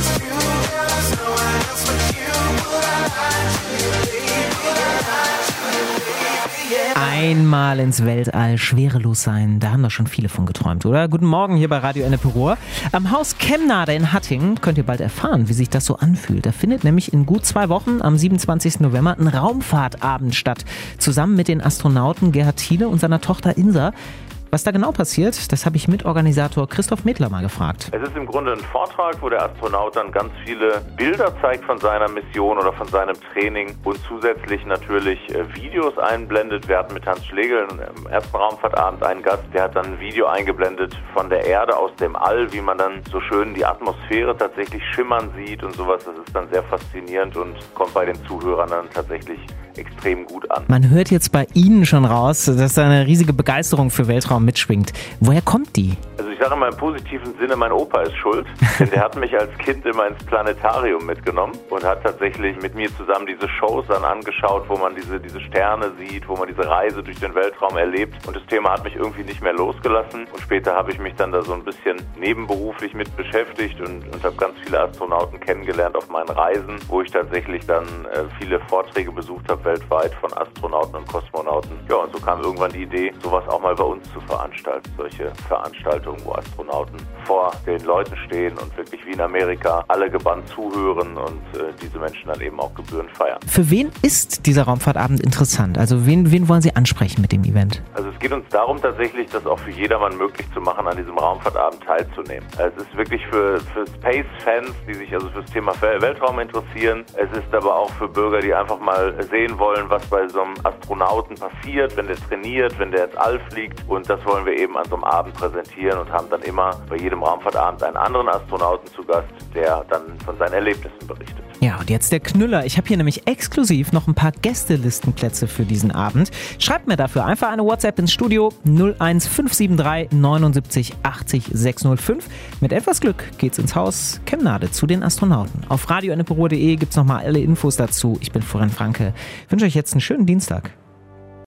Einmal ins Weltall, schwerelos sein, da haben doch schon viele von geträumt, oder? Guten Morgen hier bei Radio Ennepe-Ruhr. Am Haus Kemnade in Hattingen könnt ihr bald erfahren, wie sich das so anfühlt. Da findet nämlich in gut 2 Wochen am 27. November ein Raumfahrtabend statt. Zusammen mit den Astronauten Gerhard Thiele und seiner Tochter Insa. Was da genau passiert, das habe ich Mitorganisator Christoph Medler mal gefragt. Es ist im Grunde ein Vortrag, wo der Astronaut dann ganz viele Bilder zeigt von seiner Mission oder von seinem Training und zusätzlich natürlich Videos einblendet. Wir hatten mit Hans Schlegel im ersten Raumfahrtabend einen Gast, der hat dann ein Video eingeblendet von der Erde aus dem All, wie man dann so schön die Atmosphäre tatsächlich schimmern sieht und sowas. Das ist dann sehr faszinierend und kommt bei den Zuhörern dann tatsächlich extrem gut an. Man hört jetzt bei Ihnen schon raus, dass da eine riesige Begeisterung für Weltraum mitschwingt. Woher kommt die? Also ich sage mal im positiven Sinne, mein Opa ist schuld, denn der hat mich als Kind immer ins Planetarium mitgenommen und hat tatsächlich mit mir zusammen diese Shows dann angeschaut, wo man diese Sterne sieht, wo man diese Reise durch den Weltraum erlebt und das Thema hat mich irgendwie nicht mehr losgelassen und später habe ich mich dann da so ein bisschen nebenberuflich mit beschäftigt und habe ganz viele Astronauten kennengelernt auf meinen Reisen, wo ich tatsächlich dann viele Vorträge besucht habe weltweit von Astronauten und Kosmonauten. Ja, und so kam irgendwann die Idee, sowas auch mal bei uns zu veranstalten. Solche Veranstaltungen, wo Astronauten vor den Leuten stehen und wirklich wie in Amerika alle gebannt zuhören und diese Menschen dann eben auch gebührend feiern. Für wen ist dieser Raumfahrtabend interessant? Also wen wollen Sie ansprechen mit dem Event? Also es geht uns darum tatsächlich, das auch für jedermann möglich zu machen, an diesem Raumfahrtabend teilzunehmen. Es ist wirklich für Space-Fans, die sich also für das Thema Weltraum interessieren. Es ist aber auch für Bürger, die einfach mal sehen wollen, was bei so einem Astronauten passiert, wenn der trainiert, wenn der ins All fliegt. Und das wollen wir eben an so einem Abend präsentieren und haben dann immer bei jedem Raumfahrtabend einen anderen Astronauten zu Gast, der dann von seinen Erlebnissen berichtet. Ja, und jetzt der Knüller. Ich habe hier nämlich exklusiv noch ein paar Gästelistenplätze für diesen Abend. Schreibt mir dafür einfach eine WhatsApp ins Studio 01573 79 80 605. Mit etwas Glück geht's ins Haus Kemnade zu den Astronauten. Auf radioennepe.de gibt's nochmal alle Infos dazu. Ich bin Florian Franke. Ich wünsche euch jetzt einen schönen Dienstag.